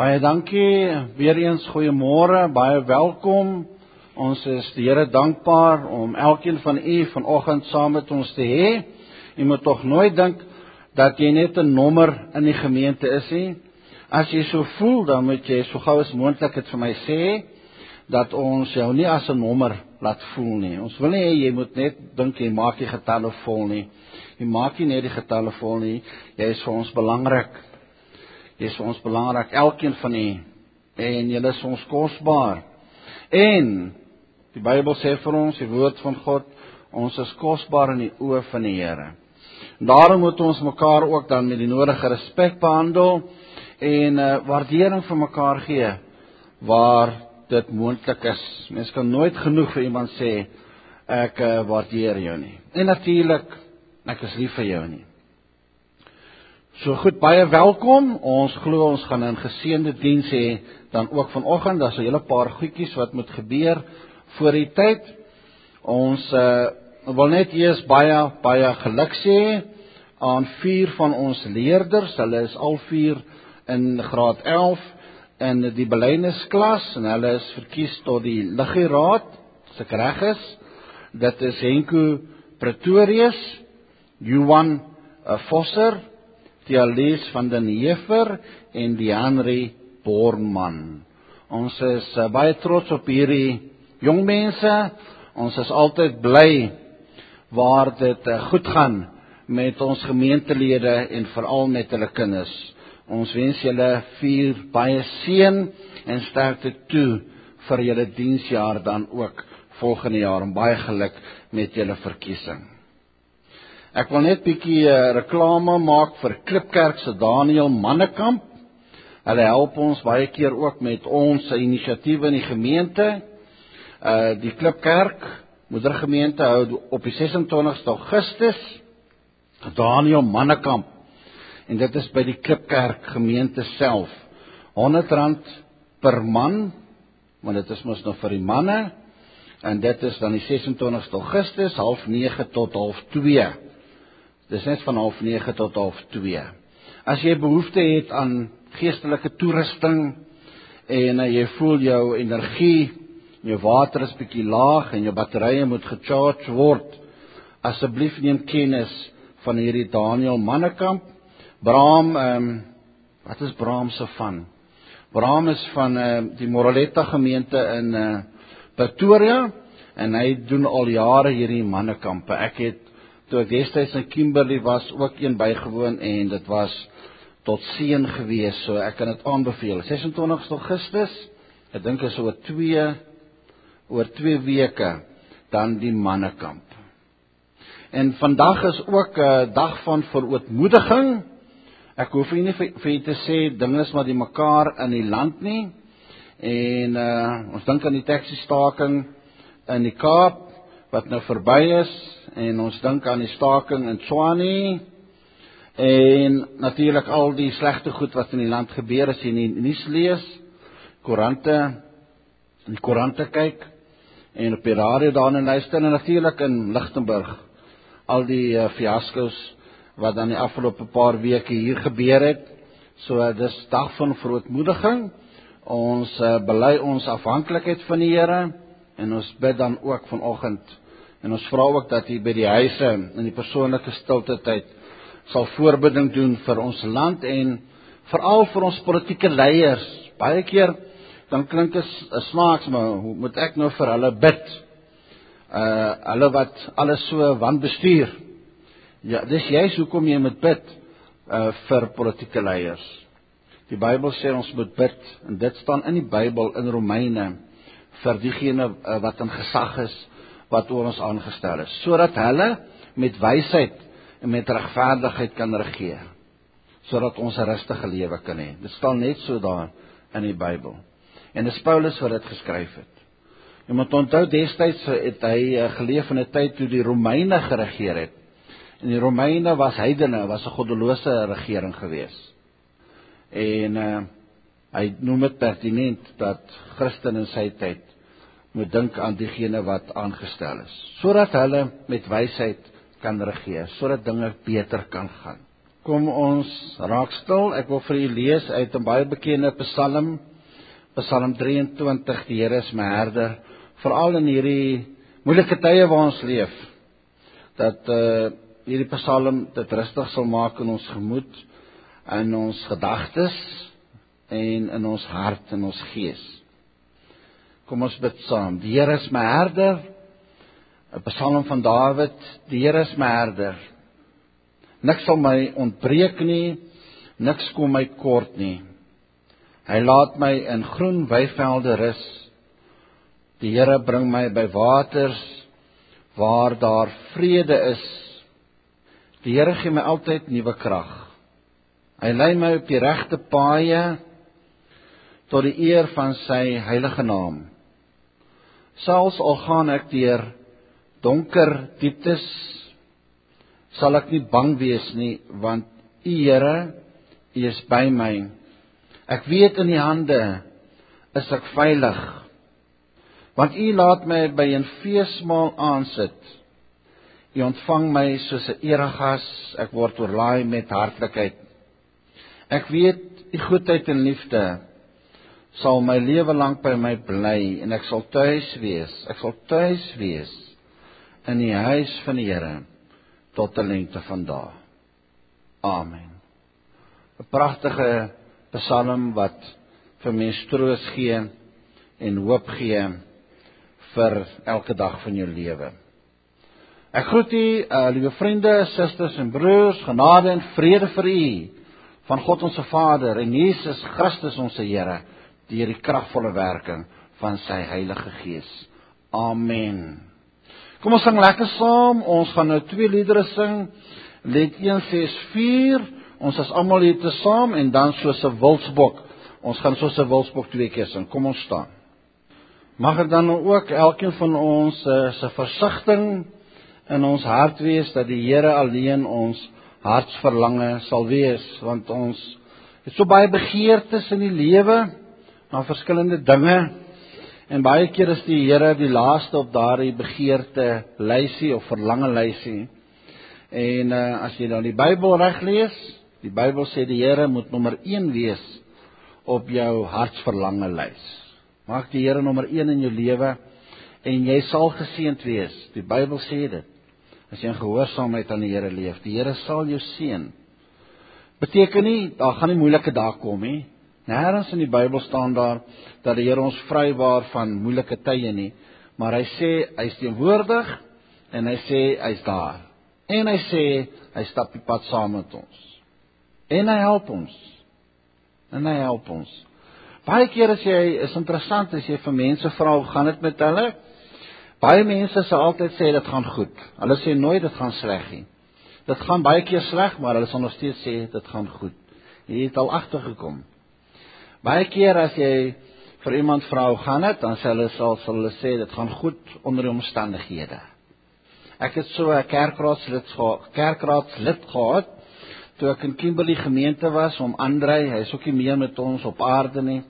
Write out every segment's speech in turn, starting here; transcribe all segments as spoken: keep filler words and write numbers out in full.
Baie dankie, weer eens goeiemôre, baie welkom. Ons is die Here dankbaar om elkeen van u vanoggend saam met ons te hê. Jy moet tog nooit dink dat jy net 'n nommer in die gemeente is nie. As jy so voel, dan moet jy so gou as moontlik dit vir my sê, dat ons jou nie as 'n nommer laat voel nie. Ons wil nie hê jy moet net dink jy maak die getalle vol nie. Jy maak nie net die getalle vol nie, jy is vir ons belangrik. Jy is vir ons belangrik, elkeen van u, en jy is ons kosbaar. En die Bybel sê vir ons, die woord van God, ons is kosbaar in die oë van die Here. Daarom moet ons mekaar ook dan met die nodige respek behandel en uh, waardering vir mekaar gee waar dit moontlik is. Mens kan nooit genoeg vir iemand sê ek uh, waardeer jou nie. En natuurlik, ek is lief vir jou nie. So goed, baie welkom. Ons glo ons gaan 'n geseënde diens hê dan ook vanoggend. Daar's 'n hele paar goedjies wat moet gebeur voor die tyd. Ons uh, wil net eers baie baie geluk sê aan vier van ons leerders. Hulle is al vier in graad elf in die belydensklas en hulle is verkies tot die Liggieraad, as ek reg is. Dit is Henko Pretorius, Johan uh, Vosser, Tialies van den Heever en die Henry Bornman. Ons is uh, baie trots op hierdie jong mense. Ons is altyd bly waar dit uh, goed gaan met ons gemeentelede en veral met hulle kinders. Ons wens julle vier baie seën en sterkte toe vir julle diensjaar dan ook volgende jaar. En baie geluk met julle verkiesing. Ek wil net bietjie uh, reklame maak vir Klipkerk se Daniel Mannekamp. Hulle help ons baie keer ook met ons inisiatiewe in die gemeente. Uh, die Klipkerk moedergemeente hou op die ses en twintigste Augustus Daniel Mannekamp. En dit is by die Klipkerk gemeente self. honderd rand per man, want dit is mos nog vir die manne. En dit is dan die ses en twintigste Augustus, half nege tot half twee. Dis net van half nege tot half twee. As jy behoefte het aan geestelike toerusting en uh, jy voel jou energie, jou water is bietjie laag en jou batterye moet gecharge word, asseblief neem kennis van hierdie Daniel Mannekamp. Braam, um, wat is Braam se van? Braam is van uh, die Moraletta gemeente in uh, Pretoria en hy doen al jare hierdie mannekampe. Ek het toe ek destyds in Kimberley was ook een bygewoon en dit was tot seën gewees, so ek kan dit aanbeveel. ses en twintigste Augustus, ek dink is oor twee oor twee weke dan die mannekamp. En vandag is ook 'n uh, dag van verootmoediging. Ek hoef nie vir, vir jy te sê dinge is maar die mekaar in die land nie. En uh, ons dink aan die taxi-staking in die Kaap wat nou verby is en ons dink aan die staking in Tshwane en natuurlik al die slegte goed wat in die land gebeur as jy in die nuus lees, koerante, in die koerante kyk en op die radio daarin luister en natuurlik in Lichtenburg al die uh, fiaskos wat dan die afgelope paar weke hier gebeur het. So uh, dis dag van verootmoediging. Ons uh, bely ons afhanklikheid van die Here en ons bid dan ook vanoggend en ons vra ook dat hy by die huise in die persoonlike stilte tyd sal voorbidding doen vir ons land en veral vir ons politieke leiers. Baie keer dan klink dit snaaks, maar hoe moet ek nou vir hulle bid? Uh, hulle wat alles so wanbestuur. Ja, dis juist hoekom jy moet bid uh, vir politieke leiers. Die Bybel sê ons moet bid, en dit staan in die Bybel in Romeine, vir diegene uh, wat in gesag is, wat oor ons aangestel is, sodat hulle met wysheid en met regverdigheid kan regeer, sodat ons 'n rustige lewe kan hê. Dit staan net so daar in die Bybel. En dis Paulus wat dit geskryf het. Jy moet onthou, destyds het hy uh, geleef in 'n tyd toe die Romeine geregeer het. En die Romeine was heidene, was 'n goddelose regering gewees. En uh, hy noem dit pertinent dat Christen in sy tyd moet dink aan diegene wat aangestel is, sodat hulle met wysheid kan regeer, sodat dinge beter kan gaan. Kom ons raak stil. Ek wil vir u lees uit 'n baie bekende Psalm, Psalm drieëntwintig, die Here is my herder, veral in hierdie moeilike tye waar ons leef, dat uh, hierdie Psalm dit rustig sal maak in ons gemoed, in ons gedagtes en in ons hart en ons gees. Kom ons bid saam. Die Here is my herder, 'n Psalm van Dawid, die Here is my herder. Niks sal my ontbreek nie, niks kom my kort nie. Hy laat my in groen weivelde rus. Die Here bring my by waters waar daar vrede is. Die Here gee my altyd nuwe krag. Hy lei my op die regte paaie tot die eer van sy heilige naam. Selfs al gaan ek deur donker dieptes, sal ek nie bang wees nie, want U Here, U is by my. Ek weet in U hande is ek veilig, want U laat my by 'n feesmaal aansit. U ontvang my soos 'n eregas, ek word oorlaai met hartlikheid. Ek weet U goedheid en liefde sal my lewe lank by my bly, en ek sal tuis wees, ek sal tuis wees in die huis van die Here tot die lengte van dae. Amen. 'n Pragtige Psalm wat vir mens troos gee en hoop gee vir elke dag van jou lewe. Ek groet u, uh, liewe vriende, susters en broers, genade en vrede vir u van God ons Vader en Jesus Christus ons Here, deur die kragvolle werking van sy Heilige Gees. Amen. Kom ons sing lekker saam. Ons gaan nou twee liedere sing. Lied een ses vier. Ons is almal hier te saam en dan soos 'n wilsbok. Ons gaan soos 'n wilsbok twee keer sing. Kom ons staan. Mag dit dan ook elkeen van ons uh, se versigtiging in ons hart wees dat die Here alleen ons hartsverlange sal wees, want ons het so baie begeertes in die lewe na verskillende dinge. En baie keer is die Here die laaste op daardie begeerte lysie of verlange lysie. En uh, as jy dan die Bybel reg lees, die Bybel sê die Here moet nommer een wees op jou hartsverlange lys. Maak die Here nommer een in jou lewe en jy sal geseënd wees. Die Bybel sê dit. As jy in gehoorsaamheid aan die Here leef, die Here sal jou seën. Beteken nie daar gaan nie moeilike dae kom nie. Nêrens in die Bybel staan daar dat die Here ons vrywaar van moeilike tye nie, maar hy sê hy is teenwoordig en hy sê hy's daar. En hy sê hy stap die pad saam met ons. En hy help ons. En hy help ons. Baie keer as jy is interessant as jy vir mense vra hoe gaan dit met hulle? Baie mense sal altyd sê dit gaan goed. Hulle sê nooit dit gaan sleg nie. Dit gaan baie keer sleg, maar hulle sal nog steeds sê dit gaan goed. Jy het al agtergekom. Baie keer as jy vir iemand vra hoe gaan dit, dan sal hulle sal, sal hulle sê dit gaan goed onder die omstandighede. Ek het so 'n kerkraadslid kerkraadslid gehad toe ek in Kimberley gemeente was om Andrei, hy is ook nie meer met ons op aarde nie.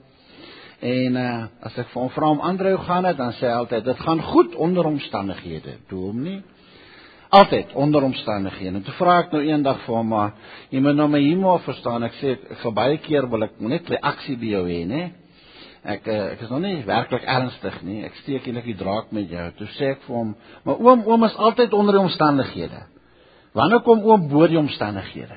En uh, as ek vir hom vra om Andrei hoe gaan dit, dan sê hy altyd dit gaan goed onder omstandighede. Toe hom nie. Altyd onder omstandighede. En toe vra ek nou eendag vir hom, maar jy moet nou my humor verstaan. Ek sê ek vir baie keer wil ek net reaksie by jou hê, né? Ek ek is nog nie werklik ernstig nie. Ek steek eintlik die draak met jou. Toe sê ek vir hom, maar oom, oom is altyd onder die omstandighede. Wanneer kom oom bo die omstandighede?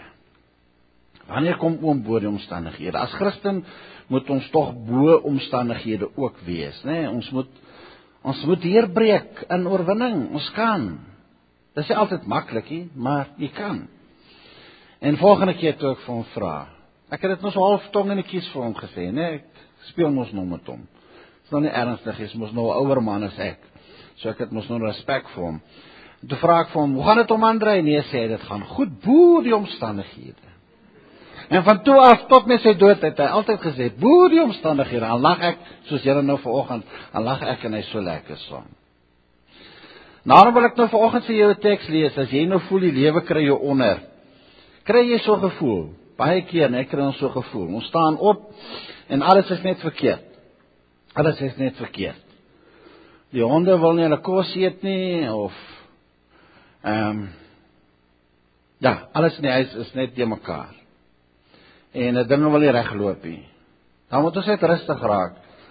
Wanneer kom oom bo die omstandighede? As Christen moet ons tog bo omstandighede ook wees, né? Ons moet ons moet deurbreek in oorwinning. Ons kan. Dit is nie altyd maklik nie, maar jy kan. En volgende keer toe ek vir hom vra, ek het dit nou so half tong in die kies vir hom gesê, né? Ek speel mos nou met hom. Dit is nou nie ernstig, is mos nou 'n ouer man as ek. So ek het mos nou respek vir hom. En toe vra ek vir hom, hoe gaan dit om Andrei? Nee, sê hy, dit gaan goed bo die omstandighede. En van toe af tot met sy dood het hy altyd gesê, bo die omstandighede. Dan lag ek, soos julle nou vanoggend, dan lag ek en hy so lekker saam. Nou wil ek nou vanoggend vir jou 'n teks lees, as jy nou voel die lewe kry jou onder. Kry jy so gevoel? Baie keer, net kry ons so gevoel. Ons staan op en alles is net verkeerd. Alles is net verkeerd. Die honde wil nie hulle kos eet nie, of ehm um, Ja, alles in die huis is net te mekaar. En uh, dinge wil nie regloop nie. Dan moet ons net rustig raak.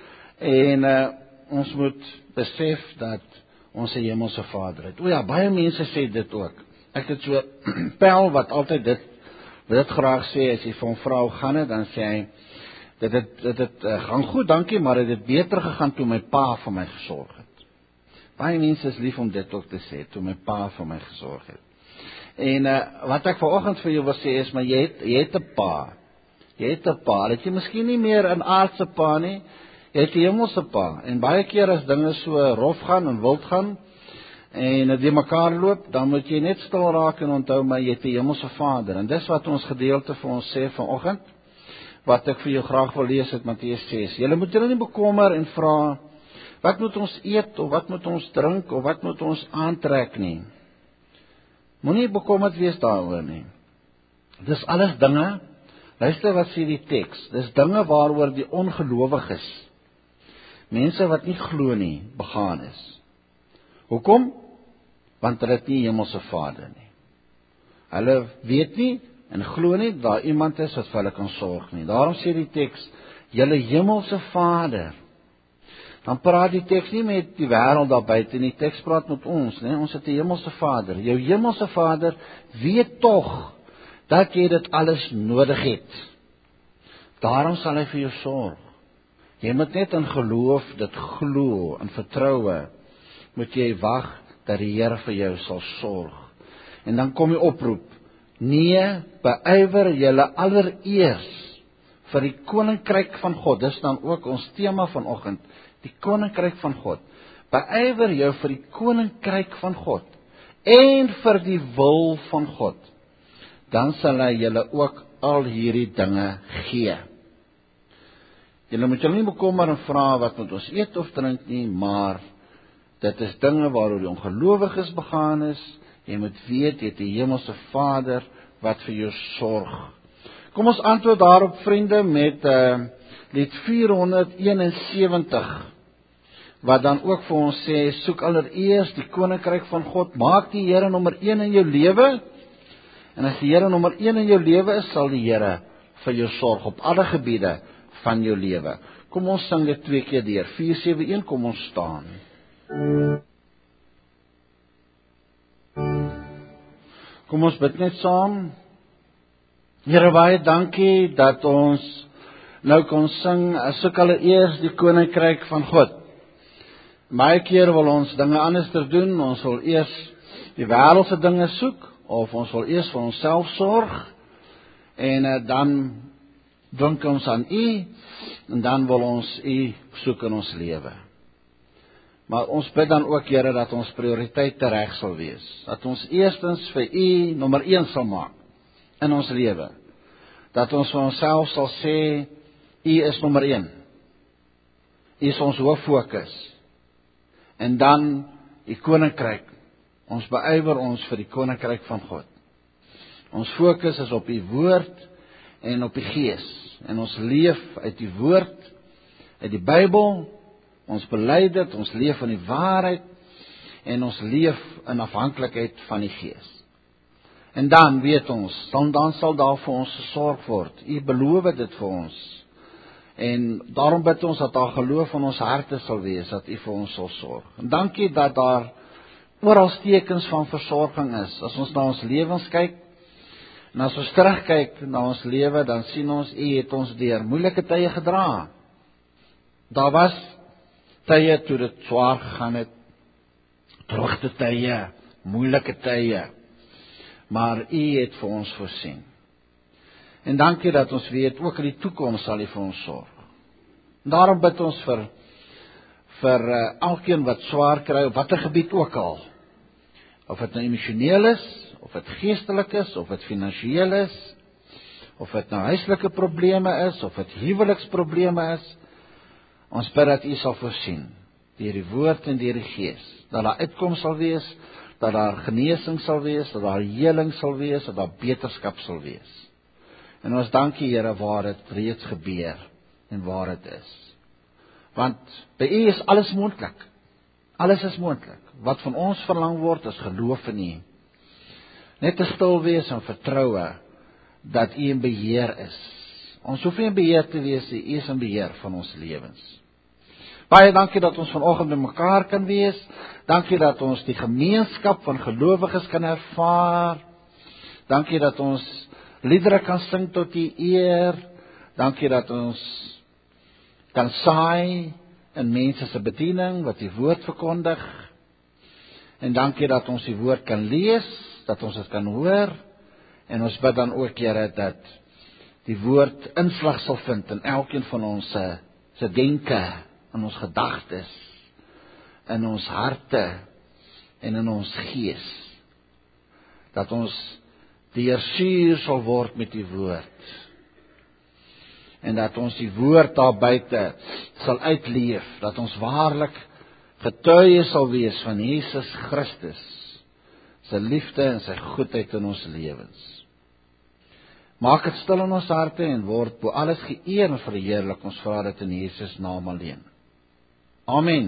En uh, ons moet besef dat ons 'n hemelse Vader het. O ja, baie mense sê dit ook. Ek het so Pel wat altyd dit dit graag sê, as jy vir hom vra hoe gaan dit, dan sê hy, dit het, dit het uh, gaan goed, dankie, maar dit het beter gegaan toe my pa vir my gesorg het. Baie mense is lief om dit ook te sê, toe my pa vir my gesorg het. En uh, wat ek vanoggend vir jou wil sê is, maar jy het, jy het 'n pa. Jy het 'n pa, dat jy miskien nie meer 'n aardse pa nie, jy het 'n hemelse pa. En baie keer as dinge so rof gaan en wild gaan, en dit mekaar loop, dan moet jy net stil raak en onthou, maar jy het 'n hemelse Vader. En dis wat ons gedeelte vir ons sê vanoggend, wat ek vir jou graag wil lees uit Matteus ses. Julle moet julle nie bekommer en vra, wat moet ons eet, of wat moet ons drink, of wat moet ons aantrek nie. Moenie bekommerd wees daaroor nie. Dis alles dinge, luister wat sê die teks, dis dinge waaroor die ongelowiges, mense wat nie glo nie, begaan is. Hoekom? Want hulle het nie hemelse Vader nie. Hulle weet nie en glo nie dat daar iemand is wat vir hulle kan sorg nie. Daarom sê die teks, julle hemelse Vader. Dan praat die teks nie met die wêreld daar buite nie, die teks praat met ons, né? Ons het 'n hemelse Vader. Jou hemelse Vader weet tog dat jy dit alles nodig het. Daarom sal hy vir jou sorg. Jy moet net in geloof dit glo, in vertroue, moet jy wag dat die Here vir jou sal sorg. En dan kom die oproep, nee, beywer julle allereers vir die koninkryk van God. Dis dan ook ons tema vanoggend, die koninkryk van God. Beywer jou vir die koninkryk van God en vir die wil van God. Dan sal hy julle ook al hierdie dinge gee. Julle moet julle nie bekommer en vra wat moet ons eet of drink nie, maar dit is dinge waaroor die ongelowiges begaan is. Jy moet weet, jy het die hemelse Vader wat vir jou sorg. Kom ons antwoord daarop, vriende, met uh, lied vier honderd eenensewentig, wat dan ook vir ons sê, soek allereers die koninkryk van God, maak die Here nommer een in jou lewe, en as die Here nommer een in jou lewe is, sal die Here vir jou sorg op alle gebiede van jou lewe. Kom ons sing dit twee keer deur, vier sewe een, kom ons staan. Kom ons bid net saam. Here, baie dankie dat ons nou kon sing, soek allereers die koninkryk van God. Baie keer wil ons dinge anders doen, ons wil eers die wêreldse dinge soek, of ons wil eers vir onsself sorg, en uh, dan dink ons aan U, en dan wil ons U soek in ons lewe. Maar ons bid dan ook, Here, dat ons prioriteite reg sal wees. Dat ons eerstens vir U nommer een sal maak in ons lewe. Dat ons vir onsself sal sê, U is nommer een. U is ons hooffokus. En dan die koninkryk. Ons beywer ons vir die koninkryk van God. Ons fokus is op U woord en op die Gees. En ons leef uit die woord, uit die Bybel. Ons bely dit, ons leef in die waarheid en ons leef in afhanklikheid van die Gees. En dan weet ons, dan, dan sal daar vir ons gesorg word. U beloof dit vir ons. En daarom bid ons dat daar geloof in ons harte sal wees, dat U vir ons sal sorg. En dankie dat daar oral tekens van versorging is. As ons na ons lewens kyk, en as ons terugkyk na ons lewe, dan sien ons, U het ons deur moeilike tye gedra. Daar was tye toe dit swaar gegaan het, droogte tye, moeilike tye, maar U het vir ons voorsien. En dankie dat ons weet, ook in die toekoms sal U vir ons sorg. Daarom bid ons vir, vir uh, elkeen wat swaar kry, op watter gebied ook al, of het nou emosioneel is, of het geestelik is, of het finansiëel is, of het nou huislike probleme is, of het huweliksprobleme is, ons bid dat U sal voorsien, deur die woord en deur die Gees, dat daar uitkoms sal wees, dat daar genesing sal wees, dat daar heling sal wees, dat daar beterskap sal wees. En ons dankie, Here, waar dit reeds gebeur, en waar dit is. Want by U is alles moontlik. Alles is moontlik. Wat van ons verlang word, is geloof in U. Net te stil wees en vertroue dat U in beheer is. Ons hoef nie in beheer te wees nie, U is in beheer van ons lewens. Baie dankie dat ons vanoggend by mekaar kan wees. Dankie dat ons die gemeenskap van gelowiges kan ervaar. Dankie dat ons liedere kan sing tot U eer. Dankie dat ons kan saai in mense se bediening wat U woord verkondig. En dankie dat ons die woord kan lees, dat ons dit kan hoor. En ons bid dan ook, Here, dat die woord inslag sal vind in elkeen van ons se se denke, in ons gedagtes, in ons harte en in ons gees. Dat ons deursuur sal word met die woord. En dat ons die woord daar buite sal uitleef, dat ons waarlik getuies sal wees van Jesus Christus, sy liefde en sy goedheid in ons lewens. Maak dit stil in ons harte en word bo alles geëer en verheerlik. Ons vra dit in Jesus naam alleen. Amen.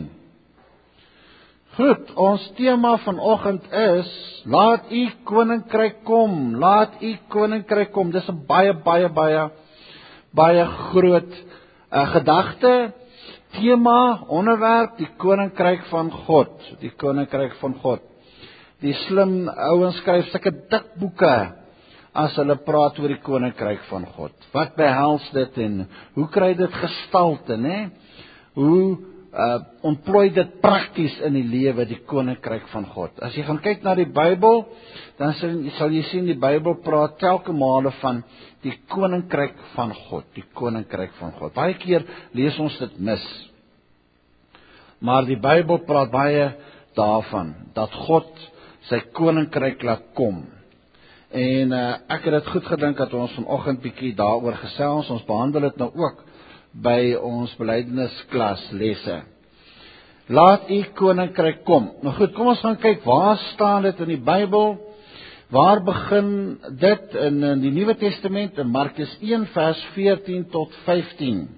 Goed, ons tema vanoggend is, laat U koninkryk kom, laat U koninkryk kom. Dis 'n baie, baie, baie, baie groot uh, gedagte, tema, onderwerp, die koninkryk van God, die koninkryk van God. Die slim ouens skryf sulke dik boeke as hulle praat oor die koninkryk van God. Wat behels dit en hoe kry dit gestalte, né? Hoe uh, ontplooi dit prakties in die lewe, die koninkryk van God? As jy gaan kyk na die Bybel, dan sal, sal jy sien die Bybel praat telke male van die koninkryk van God, die koninkryk van God. Baie keer lees ons dit mis. Maar die Bybel praat baie daarvan, dat God sy koninkryk laat kom. En uh, ek het dit goed gedink dat ons vanoggend bietjie daaroor gesels. Ons behandel dit nou ook by ons belydennisklas lesse. Laat U koninkryk kom. Nou goed, kom ons gaan kyk, waar staan dit in die Bybel? Waar begin dit in, in die Nuwe Testament? In Markus een vers veertien tot vyftien.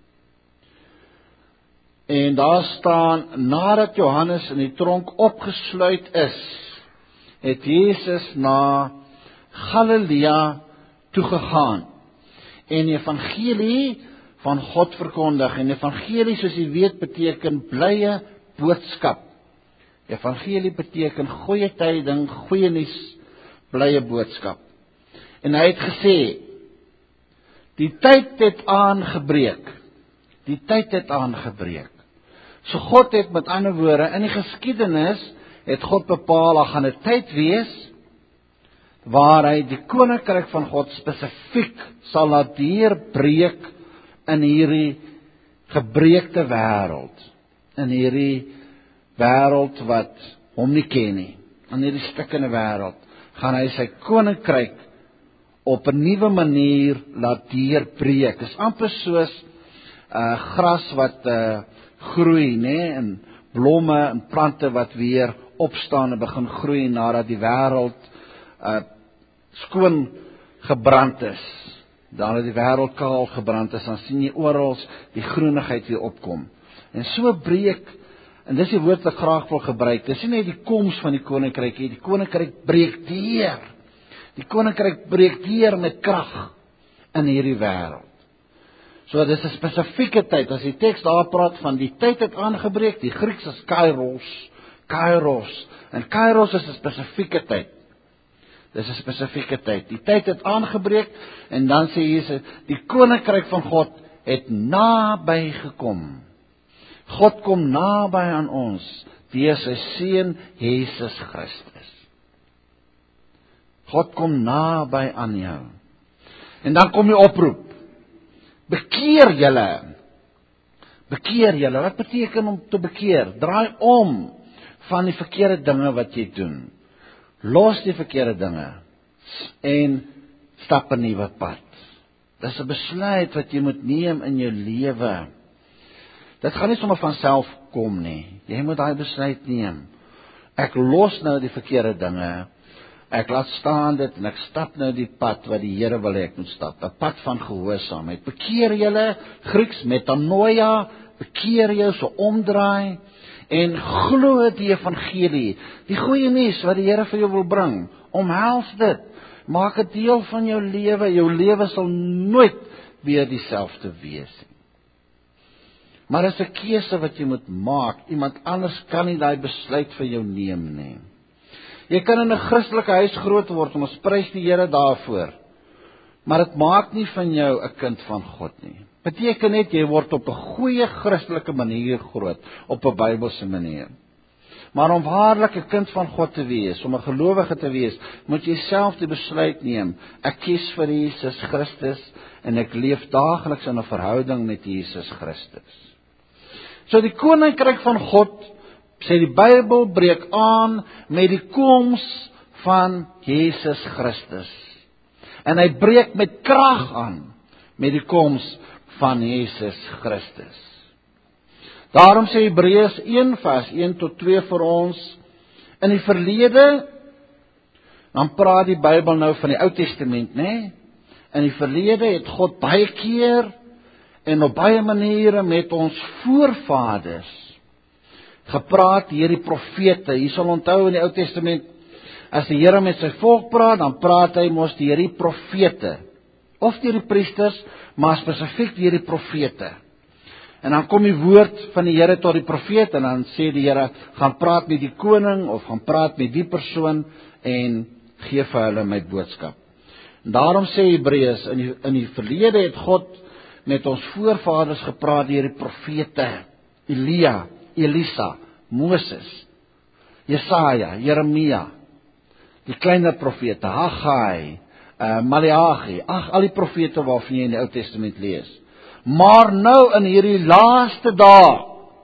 En daar staan, nadat Johannes in die tronk opgesluit is, het Jesus na Galilea toegegaan en die evangelie van God verkondig. En evangelie, soos jy weet, beteken blye boodskap. Evangelie beteken goeie tyding, goeie nuus, blye boodskap. En hy het gesê, die tyd het aangebreek. Die tyd het aangebreek. So God het met ander woorde, in die geskiedenis het God bepaal, daar gaan 'n tyd wees waar hy die koninkryk van God spesifiek sal laat deurbreek in hierdie gebreekte wêreld, in hierdie wêreld wat hom nie ken nie, in hierdie stikkende wêreld, gaan hy sy koninkryk op 'n nuwe manier laat deurbreek. Dit is amper soos uh, gras wat uh, groei, nê, en blomme en plante wat weer opstaan en begin groei nadat die wêreld uh, skoon gebrand is. Dan het die wêreld kaal gebrand is, dan sien jy oral die groenigheid weer opkom. En so breek, en dis die woord wat ek graag wil gebruik, dis nie net die koms van die koninkryk nie, die koninkryk breek deur. Die koninkryk breek deur met krag in hierdie wêreld. So dis 'n spesifieke tyd. As die teks daar praat van die tyd het aangebreek, die Grieks is kairos, kairos, en kairos is 'n spesifieke tyd. Dis 'n spesifieke tyd. Die tyd het aangebreek en dan sê Jesus, die koninkryk van God het naby gekom. God kom naby aan ons deur sy seun Jesus Christus. God kom naby aan jou. En dan kom die oproep. Bekeer julle. Bekeer julle. Wat beteken om te bekeer? Draai om van die verkeerde dinge wat jy doen. Los die verkeerde dinge en stap 'n nuwe pad. Dis 'n besluit wat jy moet neem in jou lewe. Dit gaan nie sommer van self kom nie. Jy moet daai besluit neem. Ek los nou die verkeerde dinge. Ek laat staan dit en ek stap nou die pad wat die Here wil hê ek moet stap. 'n Pad van gehoorsaamheid. Bekeer julle, Grieks metanoia, bekeer jou, so omdraai. En glo die evangelie, die goeie nuus wat die Here vir jou wil bring. Omhels dit. Maak dit deel van jou lewe. Jou lewe sal nooit weer dieselfde wees nie. Maar dit is 'n keuse wat jy moet maak. Iemand anders kan nie daai besluit vir jou neem nie. Jy kan in 'n Christelike huis groot word, en ons prys die Here daarvoor. Maar dit maak nie van jou 'n kind van God nie. Beteken net jy word op 'n goeie Christelike manier groot, op 'n Bybelse manier. Maar om waarlik 'n kind van God te wees, om 'n gelowige te wees, moet jy self die besluit neem. Ek kies vir Jesus Christus en ek leef daagliks in 'n verhouding met Jesus Christus. So die koninkryk van God, sê die Bybel, breek aan met die koms van Jesus Christus. En hy breek met krag aan met die koms van Jesus Christus. Daarom sê Hebreërs een vers een tot twee vir ons, in die verlede, dan praat die Bybel nou van die Ou Testament, né? In die verlede het God baie keer en op baie maniere met ons voorvaders gepraat deur die profete. Jy sal onthou in die Ou Testament, as die Here met sy volk praat, dan praat hy mos deur die profete, of deur die priesters, maar spesifiek deur die profete. En dan kom die woord van die Here tot die profeet, en dan sê die Here, gaan praat met die koning, of gaan praat met die persoon, en gee vir hulle my boodskap. En daarom sê Hebreërs, in die, in die verlede het God met ons voorvaders gepraat deur die profete, Elia, Elisa, Moses, Jesaja, Jeremia, die kleiner profete, Haggai, uh, Maleagi, ag, al die profete waarvan jy in die Ou Testament lees. Maar nou in hierdie laaste dae,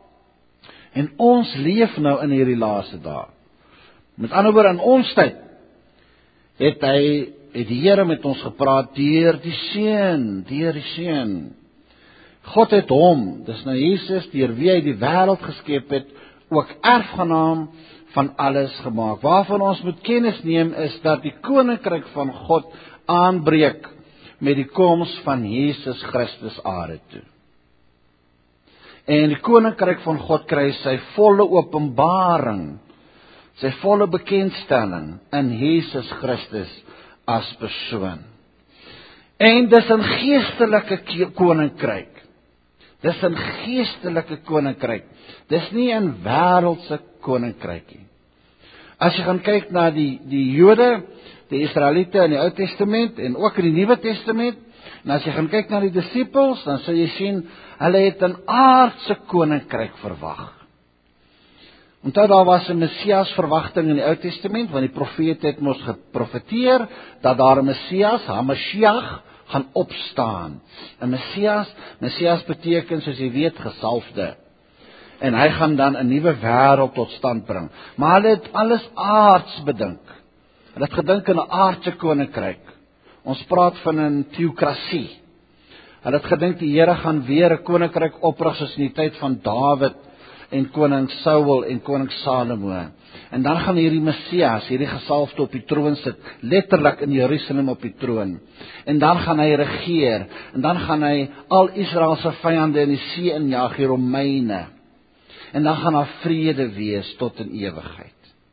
en ons leef nou in hierdie laaste dae, met ander woorde in ons tyd, het hy, het die Here met ons gepraat deur die Seun, deur die Seun. God het hom, dis nou Jesus, deur wie hy die wêreld geskep het, ook erfgenaam van alles gemaak. Waarvan ons moet kennis neem is dat die koninkryk van God aanbreek met die koms van Jesus Christus aarde toe. En die koninkryk van God kry sy volle openbaring, sy volle bekendstelling in Jesus Christus as persoon. En dis 'n geestelike koninkryk. Dis 'n geestelike koninkryk. Dis nie 'n wêreldse koninkryk nie. As jy gaan kyk na die die Jode, die Israeliete in die Ou Testament en ook in die Nuwe Testament, en as jy gaan kyk na die disippels, dan sal jy sien hulle het 'n aardse koninkryk verwag. Onthou daar was 'n Messias verwagting in die Ou Testament, want die profete het mos geprofeteer dat daar 'n Messias, HaMashiach, gaan opstaan. 'n Messias, Messias beteken soos jy weet gesalfde. En hy gaan dan 'n nuwe wêreld tot stand bring. Maar hulle het alles aards bedink. Hulle het gedink in 'n aardse koninkryk. Ons praat van 'n teokrasie. Hulle het gedink die Here gaan weer 'n koninkryk oprig soos in die tyd van Dawid en koning Saul en koning Salomo. En dan gaan hierdie Messias, hierdie gesalfde op die troon sit, letterlik in Jerusalem op die troon. En dan gaan hy regeer, en dan gaan hy al Israel se vyande in die see injaag, die Romeine. En dan gaan daar vrede wees tot in ewigheid.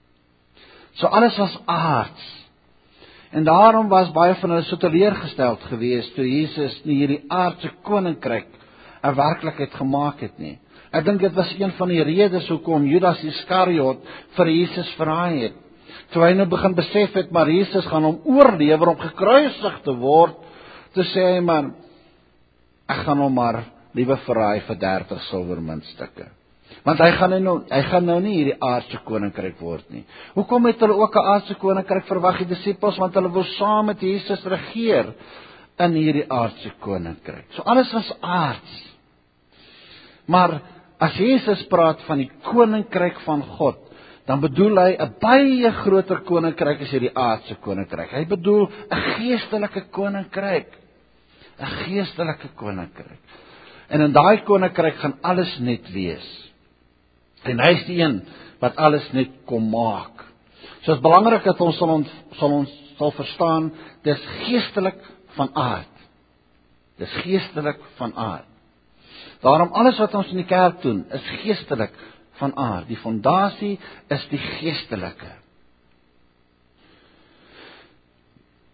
So alles was aards. En daarom was baie van hulle so teleurgesteld geweest toe Jesus nie hierdie aardse koninkryk 'n werklikheid gemaak het nie. Ek dink dit was een van die redes hoekom Judas Iskariot vir Jesus verraai het. Toe hy nou begin besef het, maar Jesus gaan hom oorlewer om gekruisig te word, toe sê hy, man, ek gaan hom maar liewe verraai vir dertig silwermuntstukke. Want hy gaan nou, hy gaan nou nie hierdie aardse koninkryk word nie. Hoekom het hulle ook 'n aardse koninkryk verwag, die disippels? Want hulle wou saam met Jesus regeer in hierdie aardse koninkryk. So alles was aards. Maar as Jesus praat van die koninkryk van God, dan bedoel hy 'n baie groter koninkryk as hierdie aardse koninkryk. Hy bedoel 'n geestelike koninkryk. 'n Geestelike koninkryk. En in daai koninkryk gaan alles net wees. En hy is die een wat alles net kom maak. So dit is belangrik dat ons sal ons sal ons sal verstaan, dis geestelik van aard. Dis geestelik van aard. Daarom alles wat ons in die kerk doen, is geestelik van aard. Die fondasie is die geestelike.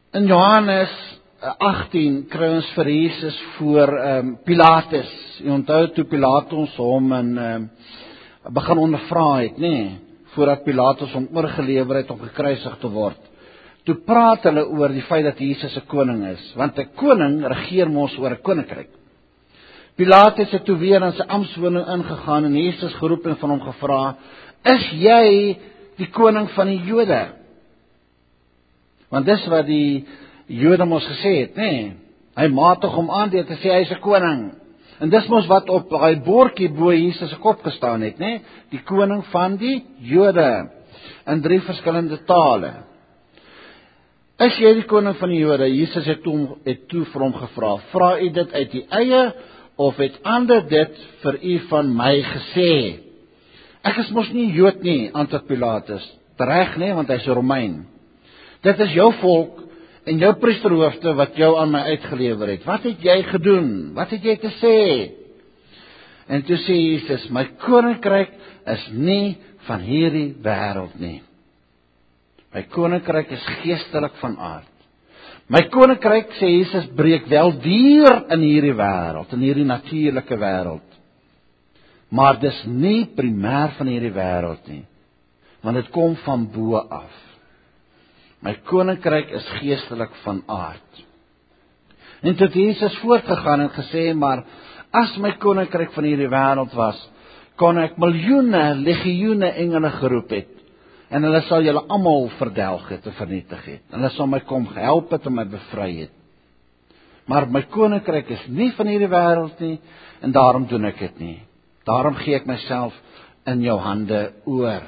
In Johannes agtien kry ons vir Jesus voor um, Pilatus. Jy onthou toe Pilatus hom in um, begin ondervra het, nê, nee, voordat Pilatus hom oorgelewer het om gekruisig te word. Toe praat hulle oor die feit dat Jesus 'n koning is, want 'n koning regeer mos oor 'n koninkryk. Pilatus het toe weer in sy amptswoning ingegaan en Jesus geroep en van hom gevra, is jy die koning van die Jode? Want dis wat die Jode mos gesê het, nê? Nee, hy matig hom aan deur te sê hy is 'n koning. En dis mos wat op daai bordjie bo Jesus se kop gestaan het, nê? Nee? Die koning van die Jode in drie verskillende tale. Is jy die koning van die Jode? Jesus het toe het toe vir hom gevra, vra u dit uit die eie of het ander dit vir u van my gesê? Ek is mos nie Jood nie, antwoord Pilatus. Reg, nee, want hy's 'n Romein. Dit is jou volk en jou priesterhoofde wat jou aan my uitgelewer het. Wat het jy gedoen? Wat het jy te sê? En toe sê Jesus, my koninkryk is nie van hierdie wêreld nie. My koninkryk is geestelik van aard. My koninkryk, sê Jesus, breek wel deur in hierdie wêreld, in hierdie natuurlike wêreld. Maar dis nie primêr van hierdie wêreld nie, want dit kom van bo af. My koninkryk is geestelik van aard. En toe het Jesus voortgegaan en gesê, maar as my koninkryk van hierdie wêreld was, kon ek miljoene, legioene engele geroep het, en hulle sal julle almal verdelg het en vernietig het. Hulle sal my kom gehelp het en my bevry het. Maar my koninkryk is nie van hierdie wêreld nie, en daarom doen ek dit nie. Daarom gee ek myself in jou hande oor.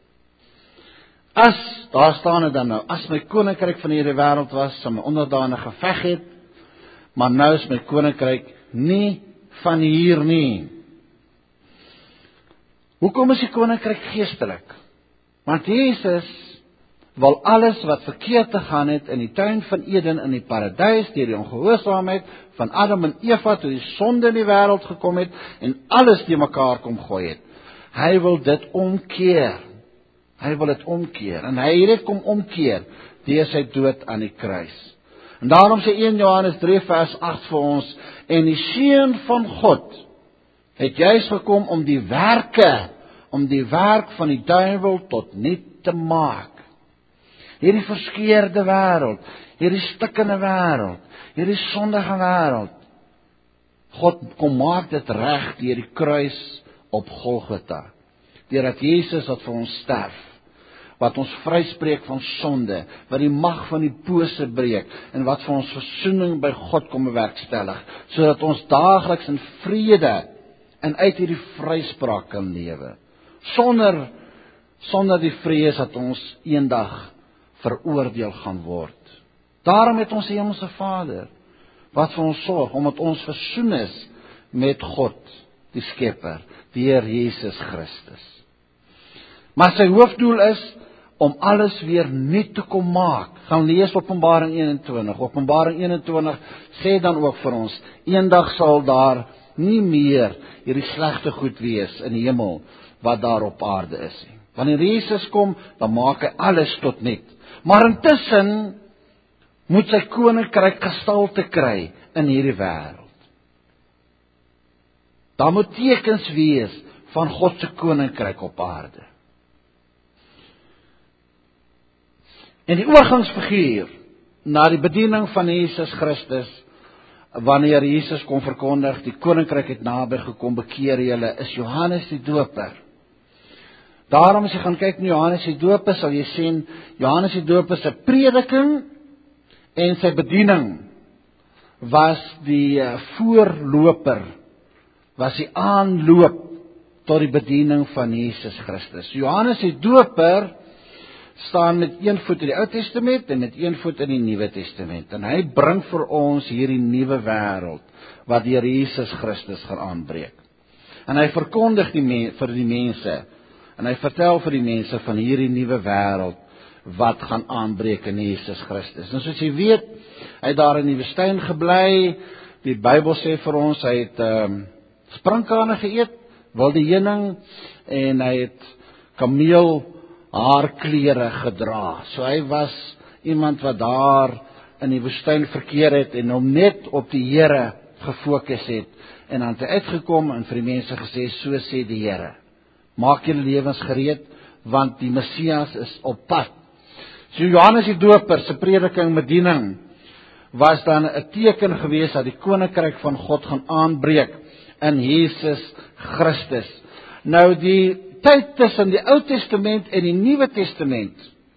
As, daar staan dit dan nou, as my koninkryk van hierdie wêreld was, sal my onderdane geveg het, maar nou is my koninkryk nie van hier nie. Hoekom is die koninkryk geestelik? Want Jesus wil alles wat verkeerd te gaan het in die tuin van Eden, in die paradys, deur die ongehoorsaamheid van Adam en Eva, toe die sonde in die wêreld gekom het, en alles die mekaar kom gooi het. Hy wil dit omkeer. Hy wil dit omkeer, en hy het dit kom omkeer, deur sy dood aan die kruis. En daarom sê eerste Johannes drie vers agt vir ons, en die Seun van God het juis gekom om die werke, om die werk van die duiwel tot nul te maak. Hierdie verskeurde wêreld, hierdie stikkende wêreld, hierdie sondige wêreld. God kom maak dit reg deur die kruis op Golgotha. Deurdat Jesus wat vir ons sterf, wat ons vryspreek van sonde, wat die mag van die bose breek, en wat vir ons versoening by God kom bewerkstellig, sodat ons daagliks in vrede en uit hierdie vryspraak kan lewe. Sonder, sonder die vrees dat ons eendag veroordeel gaan word. Daarom het ons 'n hemelse Vader, wat vir ons sorg, omdat ons versoen is met God, die Skepper, deur Jesus Christus. Maar sy hoofdoel is om alles weer nuut te kom maak. Gaan lees Openbaring eenentwintig. Openbaring eenentwintig sê dan ook vir ons, eendag sal daar nie meer hierdie slegte goed wees in die hemel, wat daar op aarde is. Wanneer Jesus kom, dan maak hy alles tot nuut. Maar intussen moet sy koninkryk gestalte kry in hierdie wêreld. Daar moet tekens wees van God se koninkryk op aarde. En die oorgangsfiguur na die bediening van Jesus Christus, wanneer Jesus kom verkondig, die koninkryk het naby gekom, bekeer julle, is Johannes die Doper. Daarom as jy gaan kyk na Johannes die Doper, sal jy sien, Johannes die Doper se prediking en sy bediening was die voorloper, was die aanloop tot die bediening van Jesus Christus. Johannes die Doper staan met een voet in die Ou Testament en met een voet in die Nuwe Testament. En hy bring vir ons hierdie nuwe wêreld wat deur Jesus Christus gaan aanbreek. En hy verkondig die men, vir die mense, en hy vertel vir die mense van hierdie nuwe wêreld wat gaan aanbreek in Jesus Christus. En soos jy weet, hy het daar in die woestyn gebly. Die Bybel sê vir ons, hy het um, sprinkane geëet, wilde heuning, en hy het kameel haarklere gedra. So hy was iemand wat daar in die woestyn verkeer het en hom net op die Here gefokus het. En dan het hy uitgekom en vir die mense gesê, so sê die Here, maak julle lewens gereed, want die Messias is op pad. So Johannes die Doper se prediking met bediening was dan 'n teken gewees dat die koninkryk van God gaan aanbreek in Jesus Christus. Nou die tyd tussen die Ou Testament en die Nuwe Testament,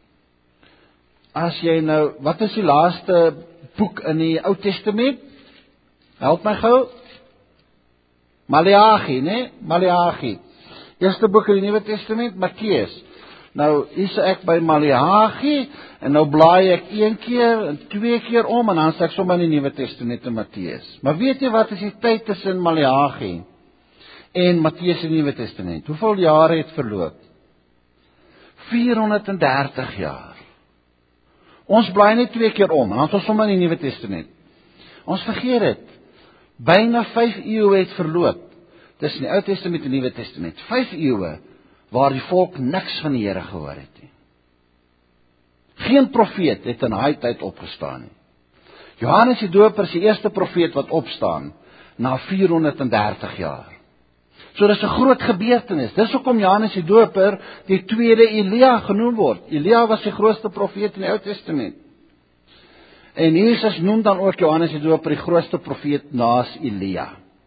as jy nou, wat is die laaste boek in die Ou Testament? Help my gou. Maleagi, né? Maleagi. Eerste boek in die Nuwe Testament, Matteus. Nou, is ek by Maleagi, en nou blaai ek een keer, en twee keer om, en dan is ek sommer in die Nuwe Testament in Matteus. Maar weet jy wat is die tyd tussen Maleagi en Matteus in die Nuwe Testament? Hoeveel jare het verloop? vierhonderddertig jaar. Ons blaai net twee keer om, en dan is ons sommer in die Nuwe Testament. Ons vergeet dit. Byna vyf eeue het verloop tussen die Ou Testament en die Nuwe Testament. Vyf eeue waar die volk niks van die Here gehoor het nie. Geen profeet het in daai tyd opgestaan nie. Johannes die Doper is die eerste profeet wat opstaan na vierhonderddertig jaar. So dis 'n groot gebeurtenis. Dis hoekom Johannes die Doper die tweede Elia genoem word. Elia was die grootste profeet in die Ou Testament. En Jesus noem dan ook Johannes die Doper die grootste profeet naas Elia.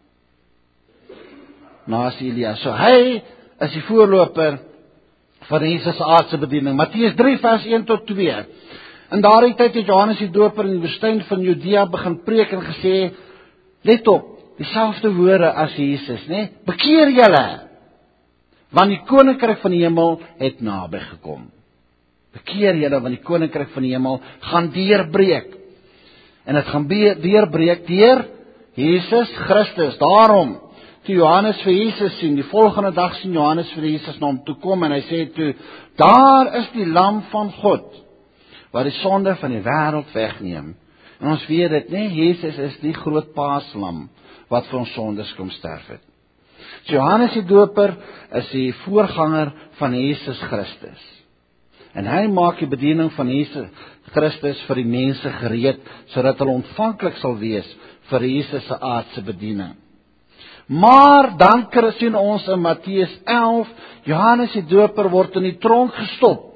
Naas Elia. So hy is die voorloper van Jesus se aardse bediening. Matteus drie vers een tot twee. In daardie tyd het Johannes die Doper in die woestyn van Judea begin preek en gesê, let op, dieselfde woorde as Jesus, né? Bekeer julle, want die koninkryk van die hemel het naby gekom. Bekeer julle, want die koninkryk van die hemel gaan deurbreek. En dit gaan deurbreek deur Jesus Christus. Daarom, toe Johannes vir Jesus sien, die volgende dag sien Johannes vir Jesus na hom toe kom en hy sê toe, daar is die lam van God, wat die sonde van die wêreld wegneem. En ons weet dit, nee, Jesus is die groot paaslam, wat vir ons sondes kom sterf het. So Johannes die Doper is die voorganger van Jesus Christus. En hy maak die bediening van Jesus Christus vir die mense gereed, sodat hulle ontvanklik sal wees vir Jesus se aardse bediening. Maar dan sien ons in Matteus elf, Johannes die Doper word in die tronk gestop.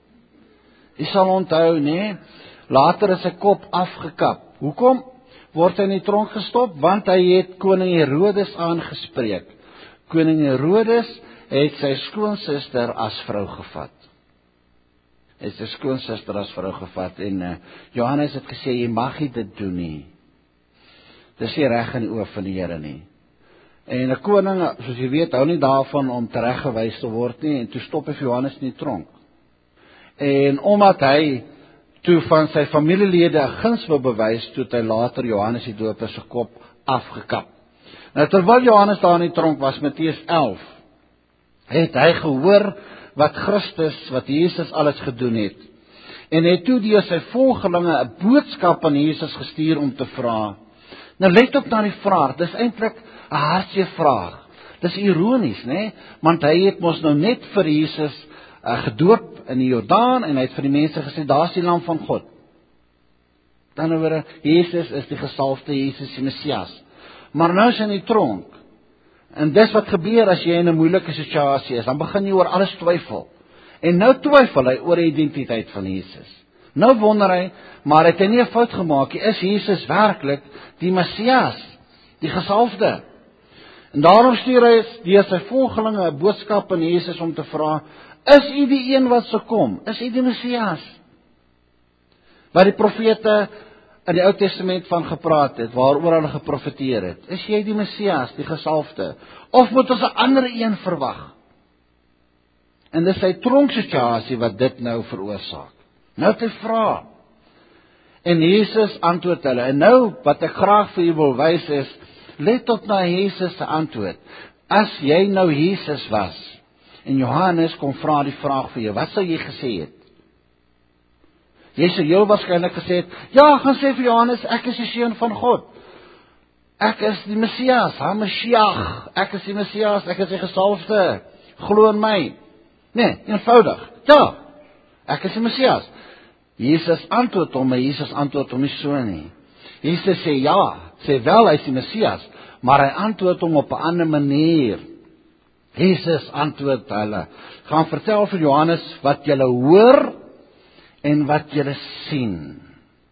Jy sal onthou, nee, later is sy kop afgekap. Hoekom word hy in die tronk gestop? Want hy het koning Herodes aangespreek. Koning Herodes het sy skoonsister as vrou gevat. Het sy skoonsister as vrou gevat en uh, Johannes het gesê, jy mag nie dit doen nie. Dis nie reg in die oë van die Here nie. En 'n koning, soos jy weet, hou nie daarvan om tereggewys te word nie, en toe stop hy Johannes in die tronk. En omdat hy toe van sy familielede 'n guns wou bewys, toe het hy later Johannes die Doper se kop afgekap. Nou terwyl Johannes daar in die tronk was, Matteus elf, het hy gehoor wat Christus, wat Jesus alles gedoen het. En hy het toe deur sy volgelinge 'n boodskap aan Jesus gestuur om te vra. Nou let op na die vraag, dis eintlik 'n hartseer vraag. Dis ironies, né? Want hy het mos nou net vir Jesus uh, gedoop in die Jordaan en hy het vir die mense gesê, daar's die lam van God. Dan oor Jesus is die gesalfde, Jesus die Messias. Maar nou is hy in die tronk. En dis wat gebeur as jy in 'n moeilike situasie is, dan begin jy oor alles twyfel. En nou twyfel hy oor die identiteit van Jesus. Nou wonder hy, maar het hy nie 'n fout gemaak nie? Is Jesus werklik die Messias, die gesalfde? En daarom stuur hy deur sy volgelinge 'n boodskap aan Jesus om te vra, is u die een wat sou kom? Is u die Messias? Wat die profete in die Ou Testament van gepraat het, waaroor hulle geprofeteer het. Is jy die Messias, die gesalfde? Of moet ons 'n ander een verwag? En dis sy tronksituasie wat dit nou veroorsaak. Nou te vra. En Jesus antwoord hulle. En nou, wat ek graag vir u wil wys is, let op na Jesus se antwoord. As jy nou Jesus was, en Johannes kom vra die vraag vir jou, wat sou jy gesê het? Jy sou heel waarskynlik gesê het, ja, gaan sê vir Johannes, ek is die seun van God. Ek is die Messias, HaMashiach. Ek is die Messias, ek is die gesalfde. Glo in my. Nee, eenvoudig. Ja, ek is die Messias. Jesus antwoord hom, maar Jesus antwoord hom nie so nie. Jesus sê ja, sê wel hy is die Messias, maar hy antwoord hom op 'n ander manier. Jesus antwoord hulle, gaan vertel vir Johannes wat julle hoor en wat julle sien.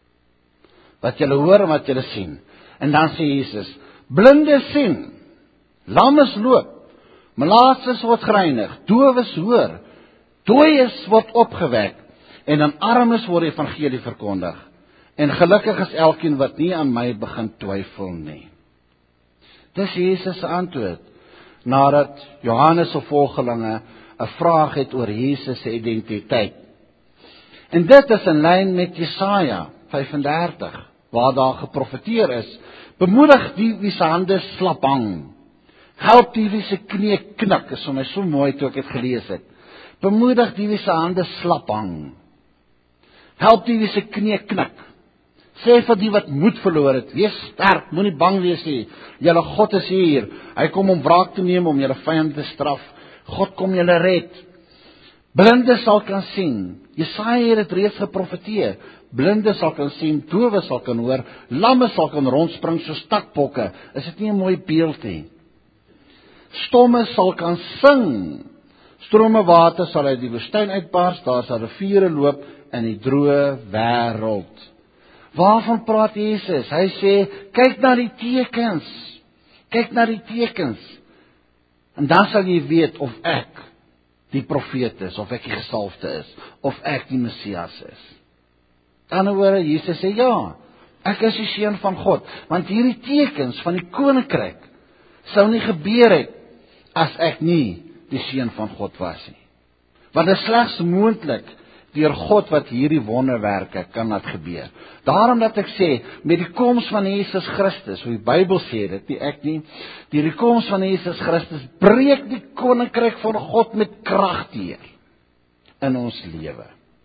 Wat julle hoor en wat julle sien. En dan sê Jesus, blinde sien, lammes loop, malaatses word gereinig, dowes hoor, dooies word opgewek, en aan armes word die evangelie verkondig. En gelukkig is elkeen wat nie aan my begin twyfel nie. Dis Jesus se antwoord, nadat Johannes se volgelinge 'n vraag het oor Jesus se identiteit. En dit is in lyn met Jesaja vyf en dertig, waar daar geprofeteer is, bemoedig die wie se hande slap hang, help die wie se knie knik, is vir my so mooi toe ek het gelees het, bemoedig die wie se hande slap hang, help die wie se knie knik, sê vir die wat moed verloor het, wees sterk, moenie bang wees nie, julle God is hier, hy kom om wraak te neem, om julle vyand te straf, God kom julle red, blinde sal kan sien, Jesaja het dit reeds geprofeteer, blinde sal kan sien, dowe sal kan hoor, lamme sal kan rondspring soos stakbokke, is dit nie 'n mooi beeld nie, stomme sal kan sing, strome water sal uit die woestyn uitbars, daar sal riviere loop in die droë wêreld. Waarvan praat Jesus? Hy sê, kyk na die tekens, kyk na die tekens, en dan sal jy weet of ek die profeet is, of ek die gesalfde is, of ek die Messias is. Aan die ander woorde, Jesus sê, ja, ek is die seun van God, want hierdie tekens van die koninkryk sou nie gebeur het, as ek nie die seun van God was nie. Want dit is slegs moontlik deur God wat hierdie wonderwerke kan laat gebeur. Daarom dat ek sê, met die koms van Jesus Christus, hoe die Bybel sê dit, nie ek nie, deur die koms van Jesus Christus, breek die koninkryk van God met krag deur in ons lewe.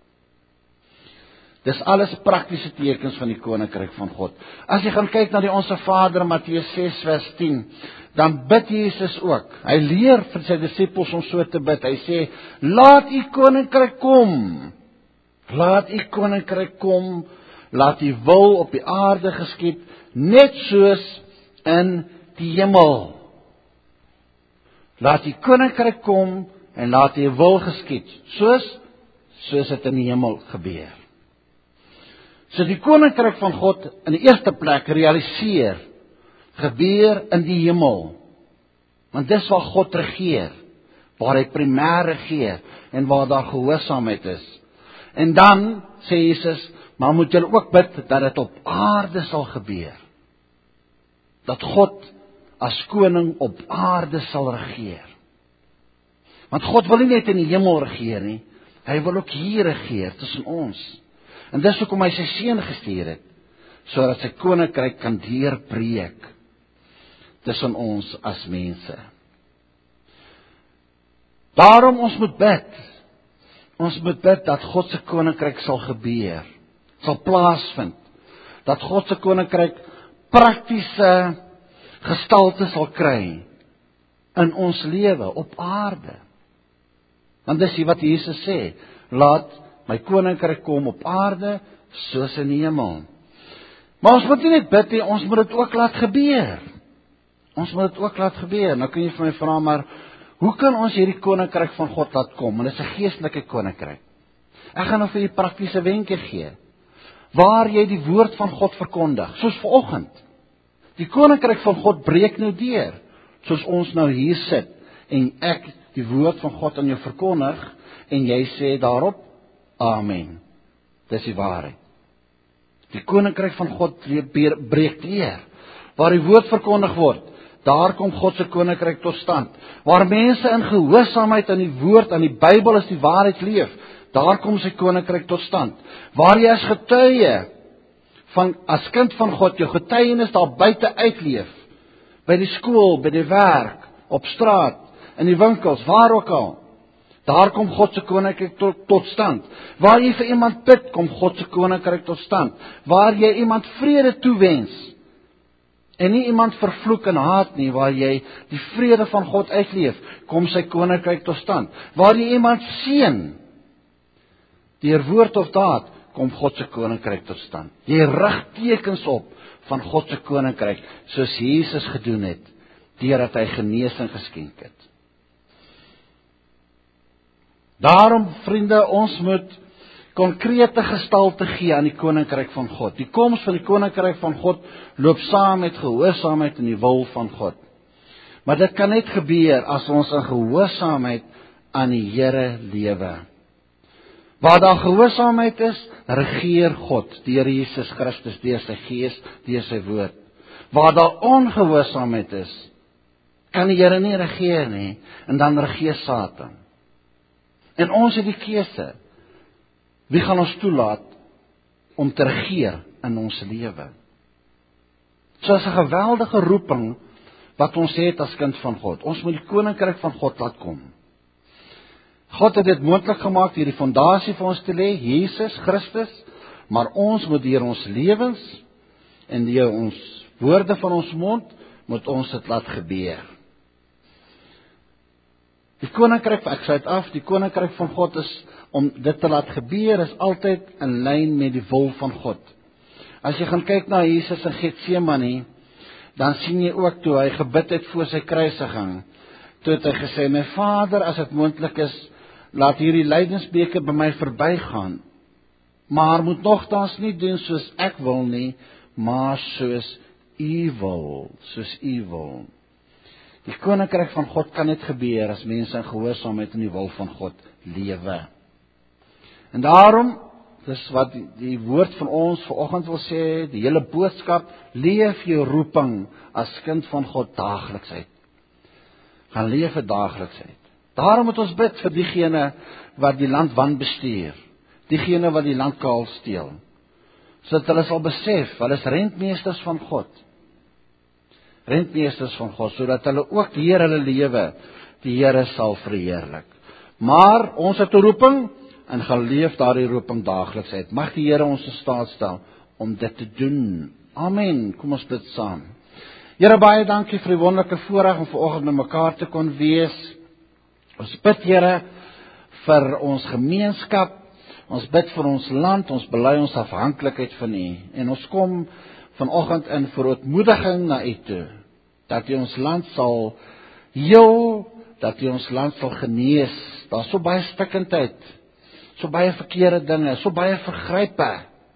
Dis alles praktiese tekens van die koninkryk van God. As jy gaan kyk na die Onse Vader, Matteus ses vers tien, dan bid Jesus ook. Hy leer vir sy disippels om so te bid. Hy sê, laat u koninkryk kom. Laat u koninkryk kom. Laat u wil op die aarde geskied, net soos in die hemel. Laat u koninkryk kom en laat u wil geskied, soos soos dit in die hemel gebeur. So die koninkryk van God in die eerste plek realiseer, gebeur in die hemel. Want dis waar God regeer, waar hy primêr regeer en waar daar gehoorsaamheid is. En dan sê Jesus, maar moet julle ook bid dat dit op aarde sal gebeur. Dat God as koning op aarde sal regeer. Want God wil nie net in die hemel regeer nie, hy wil ook hier regeer tussen ons. En dis hoekom hy sy seun gestuur het, sodat sy koninkryk kan deurbreek tussen ons as mense. Daarom ons moet bid. Ons moet bid dat God se koninkryk sal gebeur, sal plaasvind. Dat God se koninkryk praktiese gestalte sal kry in ons lewe op aarde. Want dis wat Jesus sê, laat my koninkryk kom op aarde soos in die hemel. Maar ons moet nie net bid nie, ons moet dit ook laat gebeur. Ons moet dit ook laat gebeur. Nou kan jy vir my vra, maar hoe kan ons hierdie koninkryk van God laat kom? En dit is 'n geestelike koninkryk. Ek gaan nou vir julle praktiese wenke gee, waar jy die woord van God verkondig, soos vanoggend. Die koninkryk van God breek nou deur, soos ons nou hier sit, en ek die woord van God aan jou verkondig, en jy sê daarop, amen. Dis die waarheid. Die koninkryk van God breek deur, waar die woord verkondig word, daar kom God se koninkryk tot stand. Waar mense in gehoorsaamheid aan die woord, aan die Bybel as die waarheid leef, daar kom sy koninkryk tot stand. Waar jy as getuie van as kind van God jou getuienis daar buite uitleef, by die skool, by die werk, op straat, in die winkels, waar ook al. Daar kom God se koninkryk tot, tot stand. Waar jy vir iemand bid, kom God se koninkryk tot stand. Waar jy iemand vrede toewens, en nie iemand vervloek en haat nie, waar jy die vrede van God uitleef, kom sy koninkryk tot stand. Waar jy iemand seën, deur woord of daad, kom God se koninkryk tot stand. Jy rig tekens op van God se koninkryk, soos Jesus gedoen het, deurdat hy genesing geskenk het. Daarom, vriende, ons moet konkrete gestalte gee aan die koninkryk van God. Die koms van die koninkryk van God loop saam met gehoorsaamheid in die wil van God. Maar dit kan net gebeur as ons in gehoorsaamheid aan die Here lewe. Waar daar gehoorsaamheid is, regeer God deur Jesus Christus, deur sy gees, deur sy woord. Waar daar ongehoorsaamheid is, kan die Here nie regeer nie, en dan regeer Satan. En ons het die keuse. Wie gaan ons toelaat om te regeer in ons lewe? So is 'n geweldige roeping wat ons het as kind van God. Ons moet die koninkryk van God laat kom. God het dit moontlik gemaak deur die fondasie vir ons te lê, Jesus Christus, maar ons moet deur ons lewens en deur ons woorde van ons mond moet ons dit laat gebeur. Die koninkryk, ek sluit af, die koninkryk van God is, om dit te laat gebeur, is altyd in lyn met die wil van God. As jy gaan kyk na Jesus in Getsemane, dan sien jy ook toe hy gebid het voor sy kruisiging, toe het hy gesê, my Vader, as dit moontlik is, laat hierdie lydensbeker by my verbygaan, maar moet nogtans nie doen soos ek wil nie, maar soos U wil, soos U wil. Die koninkryk van God kan net gebeur as mense in gehoorsaamheid in die wil van God lewe. En daarom, dis wat die, die woord van ons vanoggend wil sê, die hele boodskap, leef jou roeping as kind van God daagliks uit. Gaan leef dit daagliks uit. Daarom moet ons bid vir diegene wat die land wanbestuur, diegene wat die land kaal steel, sodat hulle sal besef, hulle is rentmeesters van God. Rentmeesters van God, sodat hulle ook deur hulle lewe die Here sal verheerlik. Maar ons het 'n roeping en gaan leef daardie roeping daagliks uit. Mag die Here ons in staat stel om dit te doen. Amen. Kom ons bid saam. Here, baie dankie vir die wonderlike voorreg om vanoggend met mekaar te kon wees. Ons bid, Here, vir ons gemeenskap. Ons bid vir ons land, ons bely ons afhanklikheid van U. En ons kom vanoggend in verootmoediging na U toe, dat U ons land sal heel, dat U ons land sal genees. Daar's so baie stikkindheid, so baie verkeerde dinge, so baie vergrype.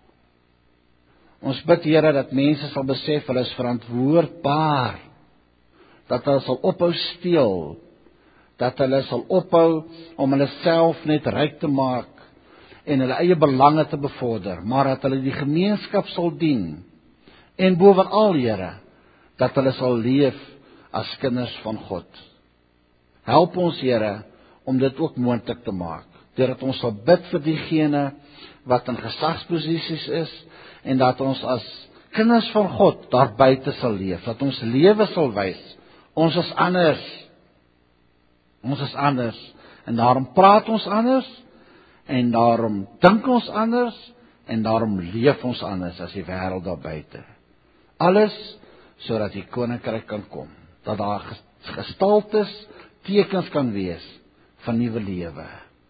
Ons bid, Here, dat mense sal besef hulle is verantwoordbaar, dat hulle sal ophou steel, dat hulle sal ophou om hulle self net ryk te maak en hulle eie belange te bevorder, maar dat hulle die gemeenskap sal dien. En bovenal, Here, dat hulle sal leef as kinders van God. Help ons, Here, om dit ook moontlik te maak, deurdat ons sal bid vir diegene wat in gesagsposisies is, en dat ons as kinders van God daar buite sal leef, dat ons lewe sal wys. Ons is anders. Ons is anders, en daarom praat ons anders, en daarom dink ons anders, en daarom leef ons anders as die wêreld daar buite. Alles sodat die koninkryk kan kom, dat daar gestaltes, tekens kan wees van nuwe lewe.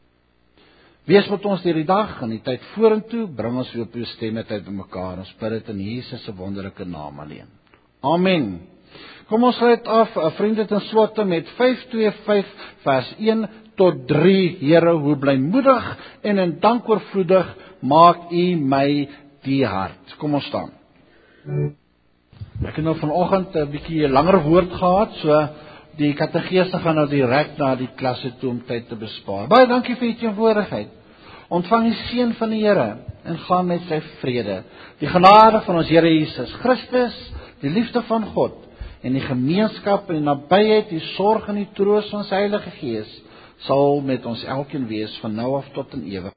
Wees met ons deur die dag en die tyd vorentoe, bring ons weer op uw stemme tyd bymekaar. Ons bid dit in Jesus se wonderlike naam alleen. Amen. Kom ons sluit af, vriende, ten slotte met vyf twee vyf vers een tot drie. Here, hoe blymoedig en in dank oorvloedig maak U my die hart. Kom ons staan. Ek het nou vanoggend 'n bietjie langer woord gehad, so die kategese gaan nou direk na die klasse toe om tyd te bespaar. Baie dankie vir u teenwoordigheid. Ontvang die seën van die Here en gaan met sy vrede. Die genade van ons Here Jesus Christus, die liefde van God en die gemeenskap en die nabyheid, die sorg en die troos van sy Heilige Gees sal met ons elkeen wees van nou af tot in ewigheid.